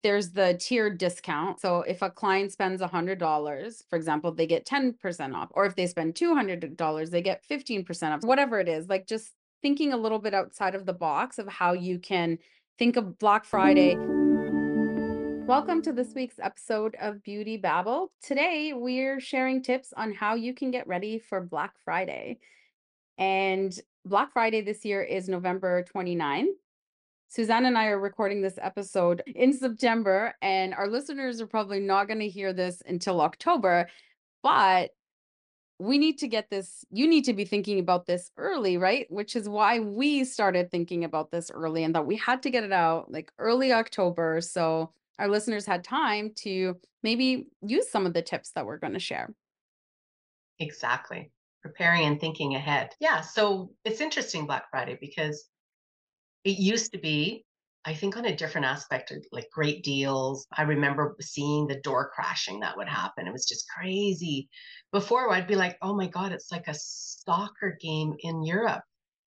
there's the tiered discount. So if a client spends $100, for example, they get 10% off. Or if they spend $200, they get 15% off, whatever it is. Like just thinking a little bit outside of the box of how you can think of Black Friday. Welcome to this week's episode of Beauty Babble. Today, we're sharing tips on how you can get ready for Black Friday. And Black Friday this year is November 29th. Suzanne and I are recording this episode in September, and our listeners are probably not going to hear this until October, but we need to get this. You need to be thinking about this early, right? Which is why we started thinking about this early and that we had to get it out like early October. So our listeners had time to maybe use some of the tips that we're going to share. Exactly. Preparing and thinking ahead. Yeah. So it's interesting, Black Friday, because it used to be, I think, on a different aspect, of like great deals. I remember seeing the door crashing that would happen. It was just crazy. Before, I'd be like, oh my God, it's like a soccer game in Europe.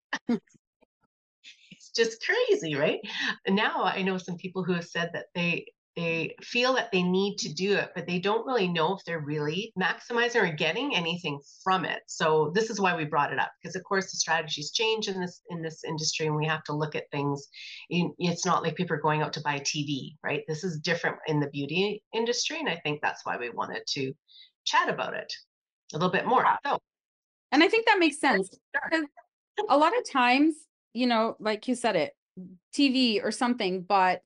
It's just crazy, right? Now I know some people who have said that they feel that they need to do it, but they don't really know if they're really maximizing or getting anything from it. So this is why we brought it up, because of course the strategies change in this industry, and we have to look at things. It's not like people are going out to buy a TV, right? This is different in the beauty industry, and I think that's why we wanted to chat about it a little bit more. So And I think that makes sense start. because a lot of times, like you said it, TV or something, but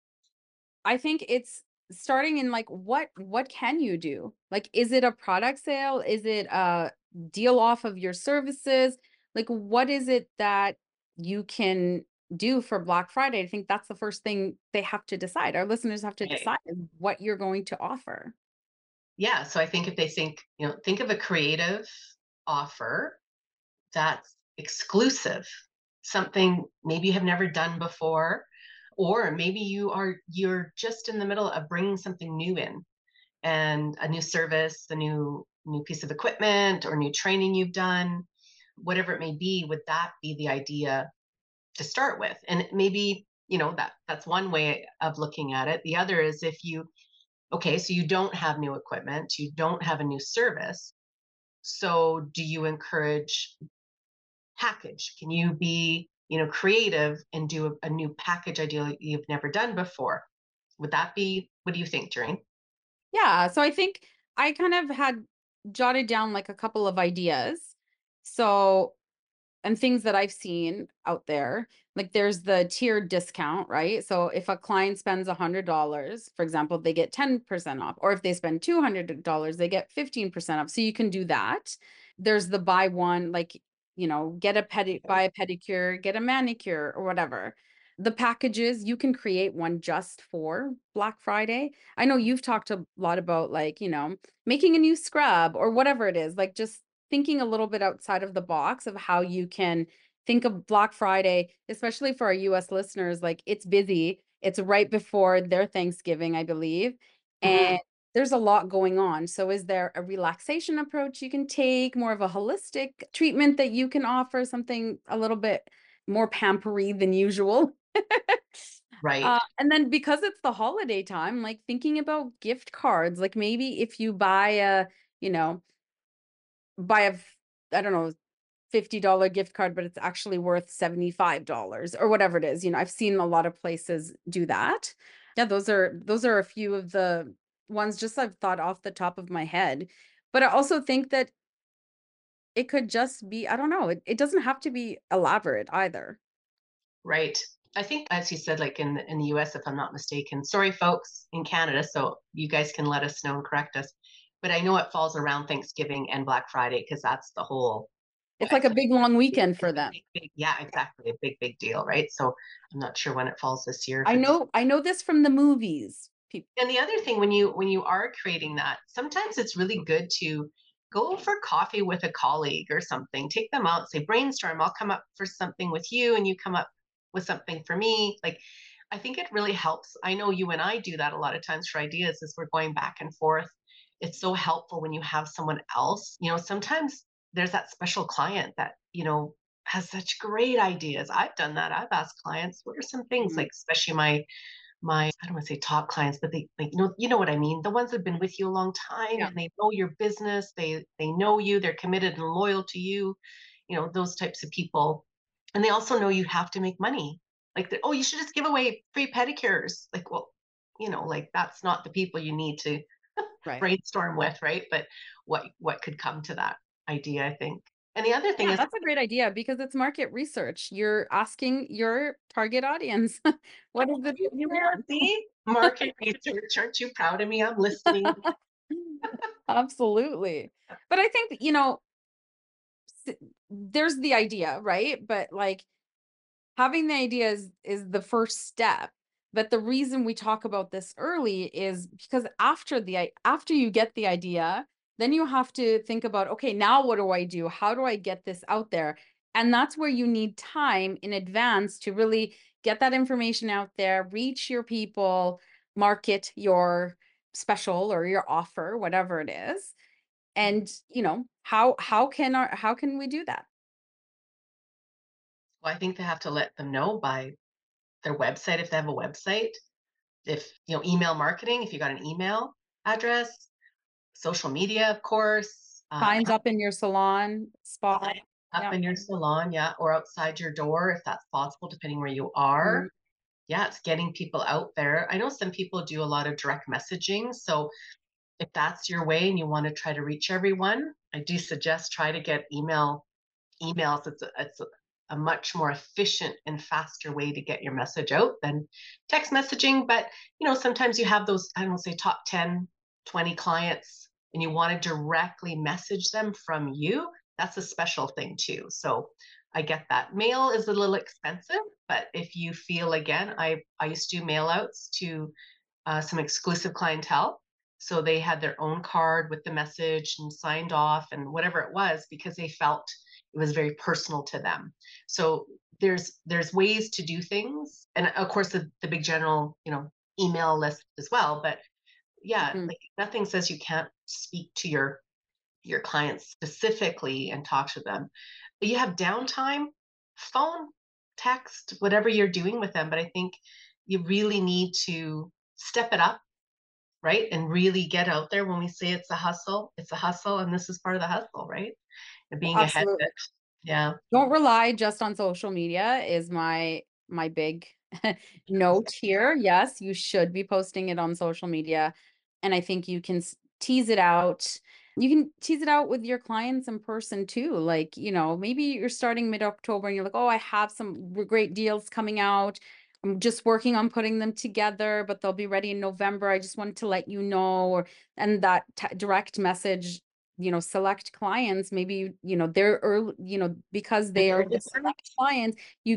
I think it's starting in like what can you do? Like is it a product sale? Is it a deal off of your services? Like what is it that you can do for Black Friday? I think that's the first thing they have to decide. Our listeners have to Okay. decide what you're going to offer. Yeah, so I think if they think of a creative offer that's exclusive, something maybe you have never done before, or maybe you're just in the middle of bringing something new in, and a new service, a new piece of equipment or new training you've done, whatever it may be. Would that be the idea to start with? And maybe that's one way of looking at it. The other is, if you okay, so you don't have new equipment, you don't have a new service, so do you encourage package? Can you be, creative and do a new package ideally you've never done before? Would that be, what do you think, Doreen? Yeah, so I think I kind of had jotted down like a couple of ideas. So and things that I've seen out there, like there's the tiered discount, right? So if a client spends $100, for example, they get 10% off, or if they spend $200, they get 15% off. So you can do that. There's the buy one, like, get buy a pedicure, get a manicure or whatever. The packages, you can create one just for Black Friday. I know you've talked a lot about like, making a new scrub or whatever it is, like just thinking a little bit outside of the box of how you can think of Black Friday, especially for our US listeners. Like it's busy. It's right before their Thanksgiving, I believe. Mhm. And there's a lot going on. So is there a relaxation approach you can take, more of a holistic treatment that you can offer, something a little bit more pampery than usual? Right. And then because it's the holiday time, like thinking about gift cards, like maybe if you buy you know, buy I don't know, $50 gift card, but it's actually worth $75 or whatever it is. I've seen a lot of places do that. Yeah, those are a few of the ones just I've thought off the top of my head. But I also think that it could just be, I don't know, it doesn't have to be elaborate either. Right. I think, as you said, like in the US, if I'm not mistaken, sorry, folks in Canada, so you guys can let us know and correct us. But I know it falls around Thanksgiving and Black Friday, because that's the whole, It's like it's a big long weekend for them. yeah, exactly, a big deal, right? So I'm not sure when it falls this year, if I it's. know I know this from the movies. And the other thing, when you are creating that, sometimes it's really good to go for coffee with a colleague or something. Take them out, say brainstorm. I'll come up for something with you, and you come up with something for me. Like, I think it really helps. I know you and I do that a lot of times for ideas, as we're going back and forth. It's so helpful when you have someone else. Sometimes there's that special client that has such great ideas. I've done that. I've asked clients, what are some things, Mhm. like, especially I don't want to say top clients, but they like, you know what I mean? The ones that have been with you a long time Yeah. and they know your business, they know you, they're committed and loyal to you, those types of people. And they also know you have to make money. Like, oh, you should just give away free pedicures. Like, well, like that's not the people you need to Right. brainstorm with, right? But what could come to that idea, I think. And the other thing Yeah, is, that's a great idea because it's market research. You're asking your target audience, what is it that you yeah, want? see, market research. Aren't you proud of me? I'm listening. Absolutely. But I think, there's the idea, right? But like having the idea is the first step. But the reason we talk about this early is because after you get the idea, then you have to think about, okay, now what do I do? How do I get this out there? And that's where you need time in advance to really get that information out there, reach your people, market your special or your offer, whatever it is. And how can we do that? Well, I think they have to let them know by their website if they have a website. If, email marketing, if you got an email address, social media, of course, Signs up in your salon spot. up Yeah. in your salon, yeah, or outside your door if that's possible, depending where you are. Mhm. Yeah, it's getting people out there. I know some people do a lot of direct messaging. So if that's your way and you want to try to reach everyone, I do suggest try to get emails. It's a much more efficient and faster way to get your message out than text messaging. But sometimes you have those, I don't say top 10, 20 clients, and you want to directly message them from you. That's a special thing too. So I get that. Mail is a little expensive, but if you feel, again, I used to do mail outs to some exclusive clientele. So they had their own card with the message and signed off and whatever it was because they felt it was very personal to them. So there's ways to do things, and of course the big general email list as well. But yeah, Mhm. like nothing says you can't speak to your clients specifically and talk to them. But you have downtime, phone, text, whatever you're doing with them. But I think you really need to step it up, right? And really get out there. When we say it's a hustle, and this is part of the hustle, right? And being ahead of Absolutely. it. Yeah. Don't rely just on social media is my big note here. Yes, you should be posting it on social media, and I think you can tease it out. You can tease it out with your clients in person too. Like, maybe you're starting mid-October and you're like, "Oh, I have some great deals coming out. I'm just working on putting them together, but they'll be ready in November. I just wanted to let you know." And that direct message, select clients, maybe, they're early, because they are the select clients,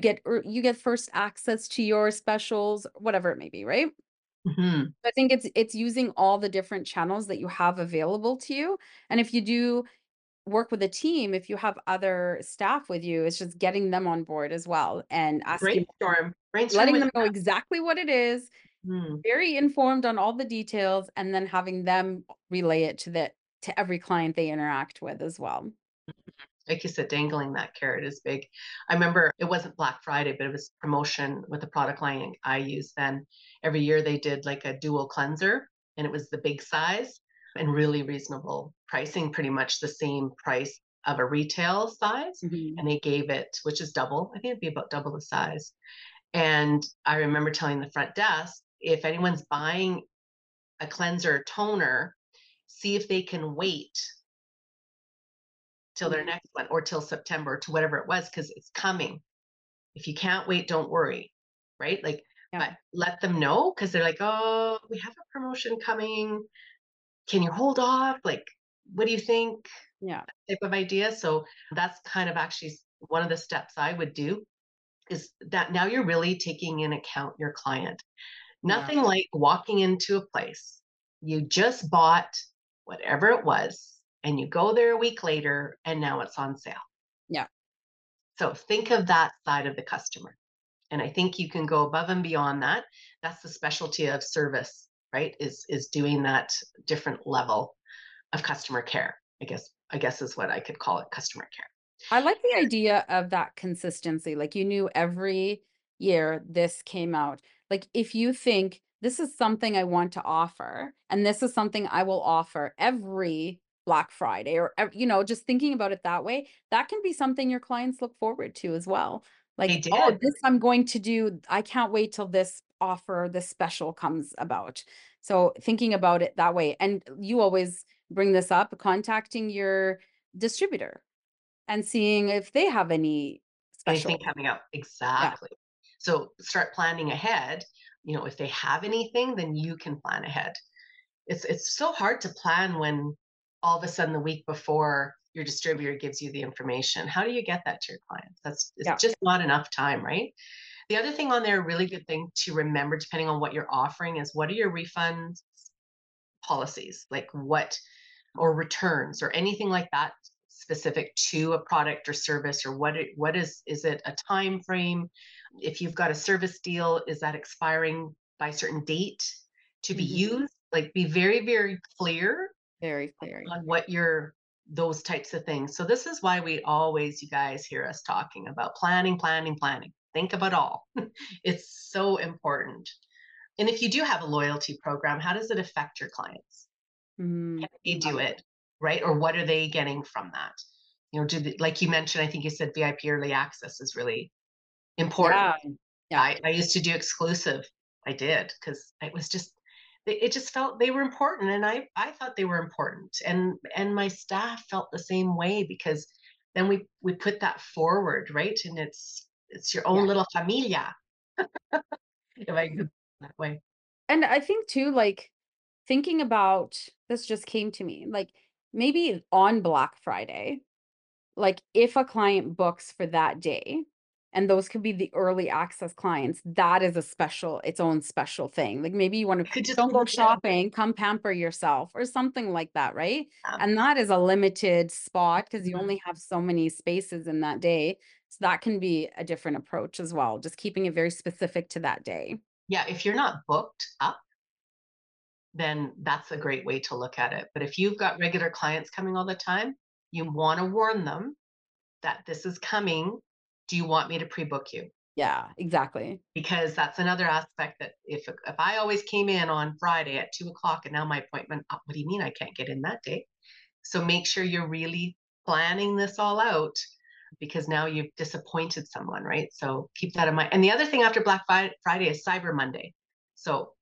you get first access to your specials, whatever it may be, right? Hmm. I think it's using all the different channels that you have available to you. And if you do work with a team, if you have other staff with you, it's just getting them on board as well and asking, Brainstorm letting with them know exactly what it is, them. very informed on all the details, and then having them relay it to every client they interact with as well. Like you said, dangling that carrot is big. I remember it wasn't Black Friday, but it was promotion with the product line I used then. Every year they did like a dual cleanser, and it was the big size and really reasonable pricing, pretty much the same price of a retail size. Mhm. And they gave it, which is double, I think it'd be about double the size. And I remember telling the front desk, if anyone's buying a cleanser or toner, see if they can wait till their Mhm. next one or till September to whatever it was because it's coming. If you can't wait, don't worry. Right? Like, Yeah. but let them know because they're like, oh, we have a promotion coming. Can you hold off? Like, what do you think? Yeah. Type of idea. So that's kind of actually one of the steps I would do is that now you're really taking in account your client. Yeah. Nothing like walking into a place. You just bought whatever it was, and you go there a week later, and now it's on sale. Yeah. So think of that side of the customer. And I think you can go above and beyond that. That's the specialty of service, right? Is doing that different level of customer care. I guess is what I could call it, customer care. I like the idea of that consistency. Like you knew every year this came out. Like if you think this is something I want to offer, and this is something I will offer every Black Friday or, just thinking about it that way, that can be something your clients look forward to as well. They Like, oh, did. this I'm going to do. I can't wait till this offer, this special comes about. So thinking about it that way. And you always bring this up, contacting your distributor and seeing if they have any Anything special. coming up. Yeah. Exactly. So start planning ahead. If they have anything, then you can plan ahead. It's so hard to plan when all of a sudden the week before your distributor gives you the information. How do you get that to your clients? It's Yeah. just not enough time, right? The other thing on there, a really good thing to remember, depending on what you're offering, is what are your refund policies? Like what, or returns or anything like that specific to a product or service, or what is it a time frame? If you've got a service deal, is that expiring by a certain date to be Mhm. used? Like be very, very clear Very clear. on what your those types of things. So this is why we always, you guys hear us talking about planning, planning, planning. Think about all. It's so important. And if you do have a loyalty program, how does it affect your clients? Mhm. Can they do it, right? Or what are they getting from that? Like you mentioned, I think you said VIP early access is really important. Yeah. Yeah. I used to do exclusive. I did because it just felt they were important, and I thought they were important, and my staff felt the same way because then we put that forward, right? And it's your own Yeah. little familia, if I could put it that way. And I think too, like thinking about this just came to me, like maybe on Black Friday, like if a client books for that day, and those could be the early access clients, that is its own special thing. Like maybe you want to I could just don't leave go it there. shopping, come pamper yourself or something like that, right? Yeah. And that is a limited spot because you Mhm. only have so many spaces in that day. So that can be a different approach as well, just keeping it very specific to that day. Yeah, if you're not booked up, then that's a great way to look at it. But if you've got regular clients coming all the time, you want to warn them that this is coming. Do you want me to pre-book you? Yeah, exactly. Because that's another aspect that if I always came in on Friday at 2 o'clock and now my appointment, what do you mean I can't get in that day? So make sure you're really planning this all out because now you've disappointed someone, right? So keep that in mind. And the other thing after Black Friday is Cyber Monday. So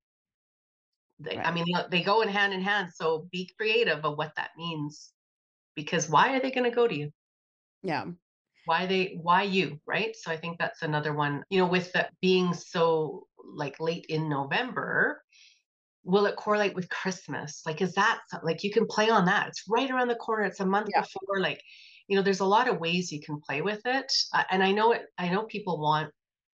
I Right. mean, they go in hand. So be creative of what that means because why are they going to go to you? Yeah. Why you, right? So I think that's another one, with that being so like late in November, will it correlate with Christmas? Like, is that like you can play on that? It's right around the corner. It's a month Yeah. before. Like, there's a lot of ways you can play with it. And I know it. I know people want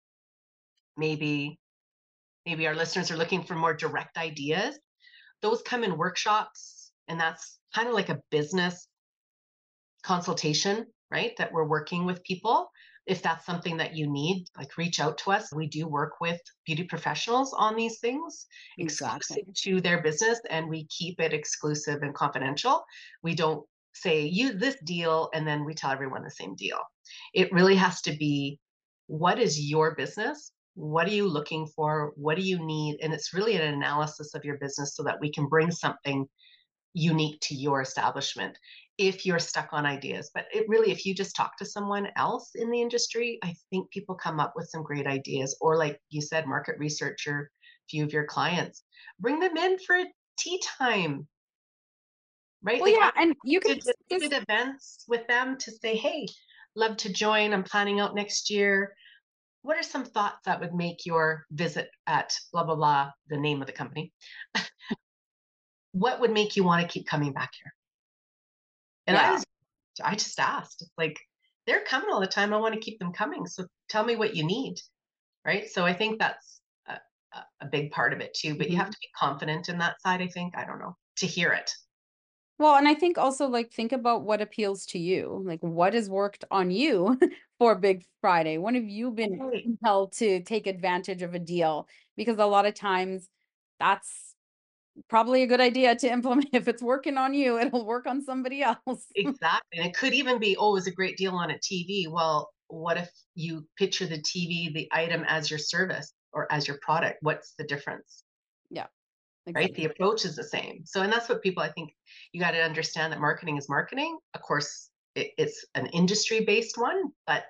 maybe maybe our listeners are looking for more direct ideas. Those come in workshops, and that's kind of like a business consultation, right? That we're working with people. If that's something that you need, like reach out to us. We do work with beauty professionals on these things, exclusive Exactly. to their business, and we keep it exclusive and confidential. We don't say, use this deal, and then we tell everyone the same deal. It really has to be, what is your business? What are you looking for? What do you need? And it's really an analysis of your business so that we can bring something unique to your establishment if you're stuck on ideas. But it really, if you just talk to someone else in the industry, I think people come up with some great ideas. Or, like you said, market research your few of your clients, bring them in for a tea time, right? Well, Like yeah, and you can I did events with them to say, hey, love to join. I'm planning out next year. What are some thoughts that would make your visit at blah, blah, blah, the name of the company? What would make you want to keep coming back here? And yeah. I just asked. It's like, they're coming all the time. I want to keep them coming. So tell me what you need. Right. So I think that's a big part of it too. But you have Mhm. to be confident in that side, I think. I don't know, to hear it. Well, and I think also like think about what appeals to you. Like what has worked on you for Big Friday? When have you been Right. compelled to take advantage of a deal? Because a lot of times that's probably a good idea to implement. If it's working on you, it'll work on somebody else. Exactly. And it could even be, oh, it was a great deal on a TV. Well, what if you picture the TV, the item as your service? or as your product? What's the difference? Yeah, Right? The exactly. approach is the same. So, and that's what people, I think, you got to understand that marketing is marketing. Of course, it's an industry based one, but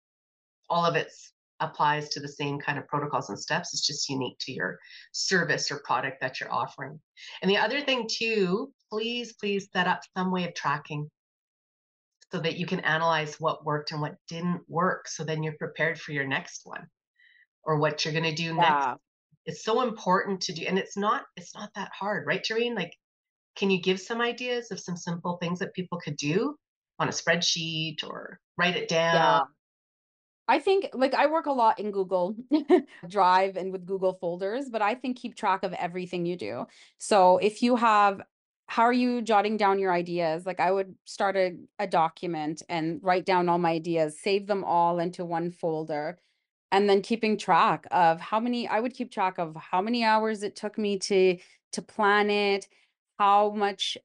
all of it applies to the same kind of protocols and steps. It's just unique to your service or product that you're offering. And the other thing too, please set up some way of tracking so that you can analyze what worked and what didn't work. So then you're prepared for your next one or what you're going to do next. Yeah. It's so important to do, and it's not that hard, right, Jareen? Like, can you give some ideas of some simple things that people could do on a spreadsheet or write it down? Yeah. I think like I work a lot in Google Drive and with Google folders, but I think keep track of everything you do. So if you have, how are you jotting down your ideas? Like I would start a document and write down all my ideas, save them all into one folder, and then keeping track of how many, I would keep track of how many hours it took me to plan it, how much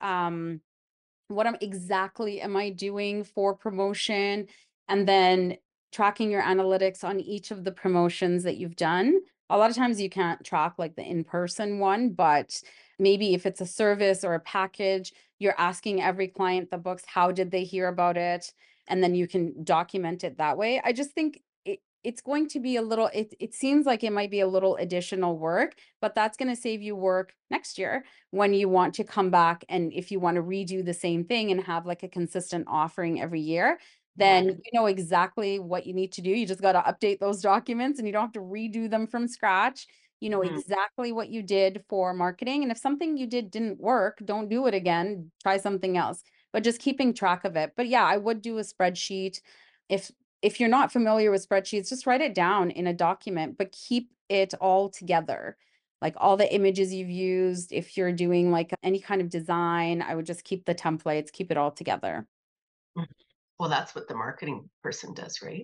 what am exactly am I doing for promotion, and then tracking your analytics on each of the promotions that you've done. A lot of times you can't track like the in-person one, but maybe if it's a service or a package, you're asking every client that books, how did they hear about it? And then you can document it that way. I just think it's going to be a little, it seems like it might be a little additional work, but that's going to save you work next year when you want to come back, and if you want to redo the same thing and have like a consistent offering every year, Yeah. then you know exactly what you need to do. You just got to update those documents and you don't have to redo them from scratch. You know Mhm. exactly what you did for marketing. And if something you did didn't work, don't do it again. Try something else, but just keeping track of it. But yeah, I would do a spreadsheet. If if you're not familiar with spreadsheets, just write it down in a document, but keep it all together, like all the images you've used. If you're doing like any kind of design, I would just keep the templates, keep it all together. Mhm. Well, that's what the marketing person does, right?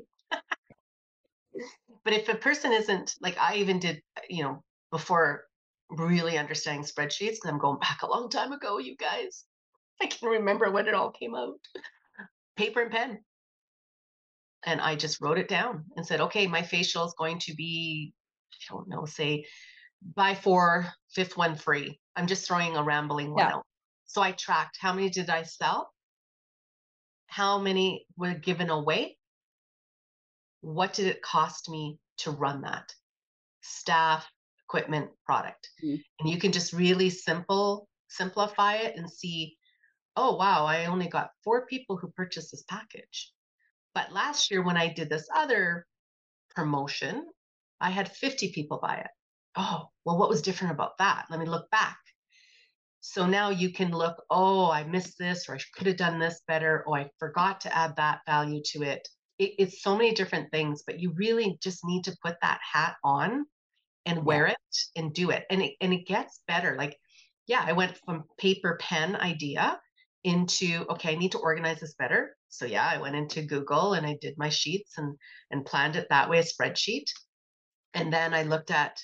But if a person isn't like I even did, before really understanding spreadsheets, because I'm going back a long time ago, you guys. I can remember when it all came out. Paper and pen. And I just wrote it down and said, okay, my facial is going to be, I don't know, say buy four, fifth one free. I'm just throwing a rambling one Yeah. out. So I tracked how many did I sell? How many were given away? What did it cost me to run that? Staff, equipment, product. Mm. And you can just really simplify it and see, oh wow, I only got four people who purchased this package. But last year when I did this other promotion, I had 50 people buy it. Oh, well, what was different about that? Let me look back. So now you can look, oh, I missed this, or I could have done this better, or I forgot to add that value to it. It's so many different things, but you really just need to put that hat on and Yeah. wear it and do it. And it gets better. Like, yeah, I went from paper pen idea into, okay, I need to organize this better. So yeah, I went into Google and I did my sheets and planned it that way, a spreadsheet. And then I looked at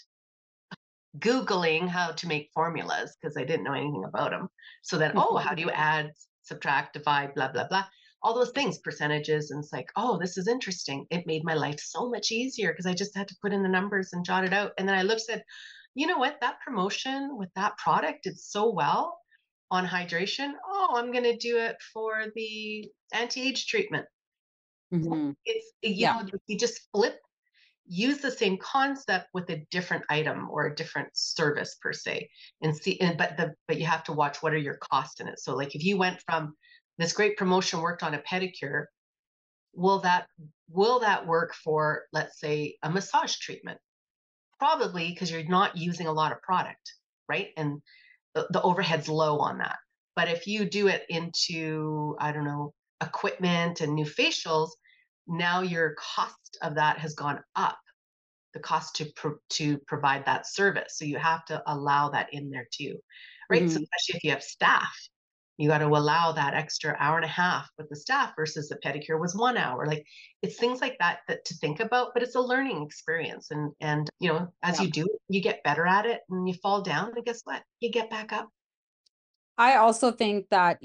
Googling how to make formulas because I didn't know anything about them. So then, oh, how do you add, subtract, divide, blah, blah, blah. All those things, percentages. And it's like, oh, this is interesting. It made my life so much easier because I just had to put in the numbers and jot it out. And then I looked at, you know what, that promotion with that product did so well on hydration. Oh, I'm going to do it for the anti age treatment. Hmm. It's, Yeah. you just flip, use the same concept with a different item or a different service per se and see but you have to watch what are your costs in it. So like if you went from this great promotion worked on a pedicure, will that will that work for, let's say, a massage treatment? Probably, because you're not using a lot of product, right? And the overhead's low on that. But if you do it into, I don't know, equipment and new facials, now your cost of that has gone up, the cost to provide that service. So you have to allow that in there too, right? So Hmm. especially if you have staff, you got to allow that extra hour and a half with the staff versus the pedicure was 1 hour. Like it's things like that that to think about, but it's a learning experience. And as Yeah. you do it, you get better at it, and you fall down, and guess what? You get back up. I also think that,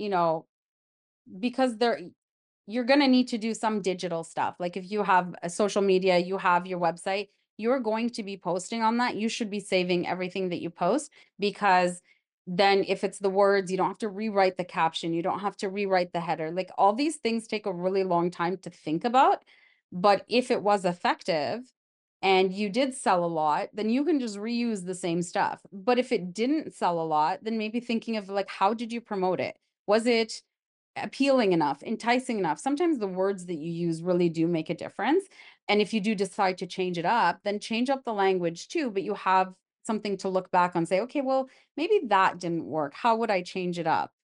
because you're going to need to do some digital stuff. Like if you have a social media, you have your website, you're going to be posting on that, you should be saving everything that you post, because then if it's the words, you don't have to rewrite the caption, you don't have to rewrite the header. Like all these things take a really long time to think about. But if it was effective and you did sell a lot, then you can just reuse the same stuff. But if it didn't sell a lot, then maybe thinking of like, how did you promote it? Was it appealing enough, enticing enough? Sometimes the words that you use really do make a difference. And if you do decide to change it up, then change up the language too, but you have something to look back on, say, okay, well, maybe that didn't work. How would I change it up?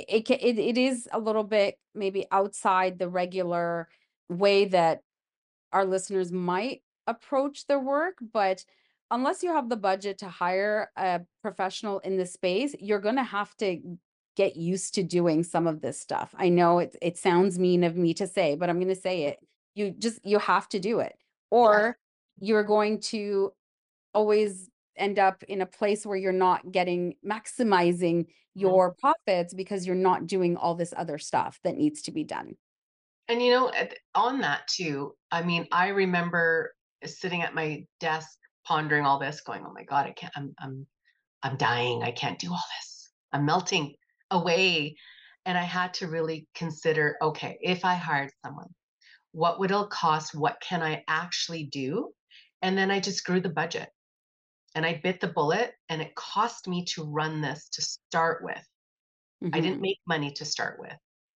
It is a little bit maybe outside the regular way that our listeners might approach their work, but unless you have the budget to hire a professional in the space, you're going to have to get used to doing some of this stuff. I know it sounds mean of me to say, but I'm going to say it. You have to do it, Yeah. or you're going to always end up in a place where you're not getting maximizing Mhm. your profits because you're not doing all this other stuff that needs to be done. And on that too, I mean, I remember sitting at my desk pondering all this, going, "Oh my God, I can't. I'm dying. I can't do all this. I'm melting away." And I had to really consider, okay, if I hired someone, what would it cost? What can I actually do? And then I just grew the budget and I bit the bullet, and it cost me to run this to start with. I didn't Hmm. make money to start with,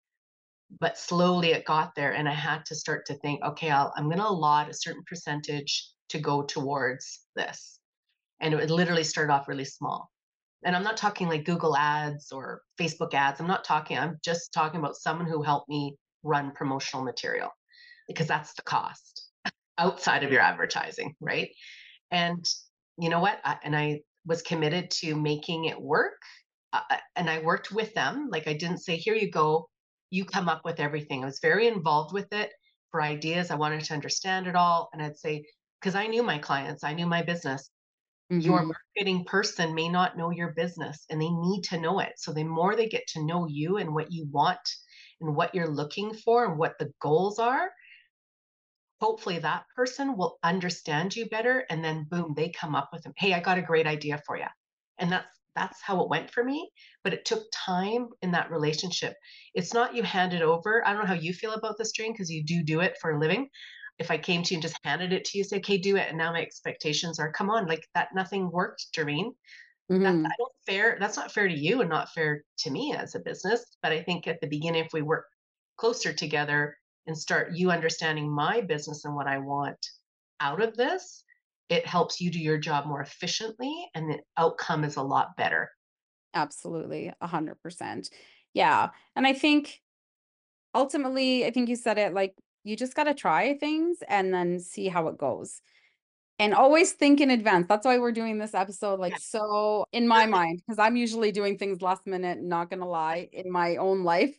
but slowly it got there. And I had to start to think, okay, I'm going to allot a certain percentage to go towards this. And it would literally start off really small. And I'm not talking like Google ads or Facebook ads. I'm just talking about someone who helped me run promotional material, because that's the cost outside of your advertising, right? And you know what? I was committed to making it work. And I worked with them. Like, I didn't say, here you go, you come up with everything. I was very involved with it for ideas. I wanted to understand it all. And I'd say, because I knew my clients, I knew my business. Your Hmm. marketing person may not know your business, and they need to know it. So the more they get to know you and what you want and what you're looking for and what the goals are, hopefully that person will understand you better. And then boom, they come up with them. Hey, I got a great idea for you. And that's how it went for me. But it took time in that relationship. It's not you hand it over. I don't know how you feel about this, Dream, because you do it for a living. If I came to you and just handed it to you, say, okay, do it. And now my expectations are, come on, like that, nothing worked, Doreen. Hmm. That's not fair to you and not fair to me as a business. But I think at the beginning, if we work closer together and start you understanding my business and what I want out of this, it helps you do your job more efficiently and the outcome is a lot better. Absolutely, 100%. Yeah, and I think ultimately, I think you said it, like, you just gotta try things and then see how it goes. And always think in advance. That's why we're doing this episode, like, Yeah. so in my mind, because 'cause I'm usually doing things last minute, not gonna lie, in my own life.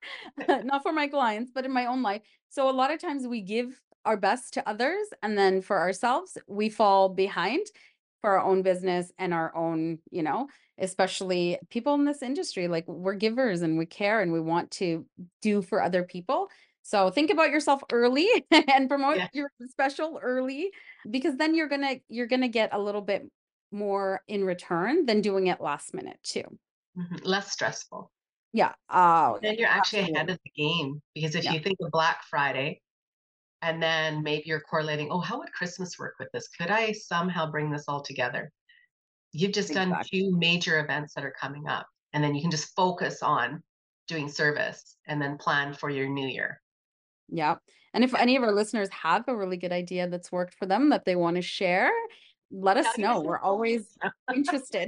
Not for my clients, but in my own life. So a lot of times we give our best to others, and then for ourselves, we fall behind for our own business and our own, especially people in this industry, like, we're givers and we care and we want to do for other people. So think about yourself early and promote Yeah. your special early, because then you're gonna get a little bit more in return than doing it last minute too. Less stressful. Yeah. Oh, yeah. Then you're actually ahead Absolutely. of the game, because if Yeah. you think of Black Friday and then maybe you're correlating, oh, how would Christmas work with this? Could I somehow bring this all together? You've just done Exactly. two major events that are coming up, and then you can just focus on doing service and then plan for your new year. Yeah. And if Yeah. any of our listeners have a really good idea that's worked for them that they want to share, let Tell us your know. We're always interested.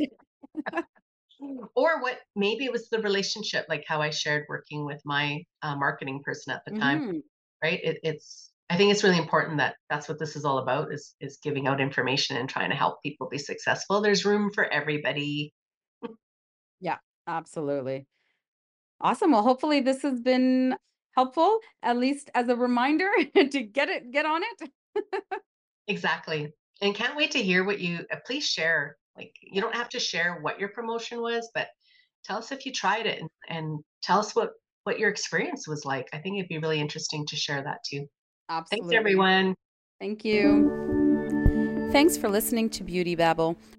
or what, maybe it was the relationship, like how I shared working with my marketing person at the time, Hmm. right? I think it's really important that that's what this is all about, is giving out information and trying to help people be successful. There's room for everybody. Yeah, absolutely. Awesome. Well, hopefully this has been helpful, at least as a reminder to get on it. Exactly. And can't wait to hear what you please share. Like, you Yeah, don't have to share what your promotion was, but tell us if you tried it, and tell us what your experience was like. I think it'd be really interesting to share that too. Thanks absolutely. everyone. Thank you. Thanks for listening to Beauty Babble.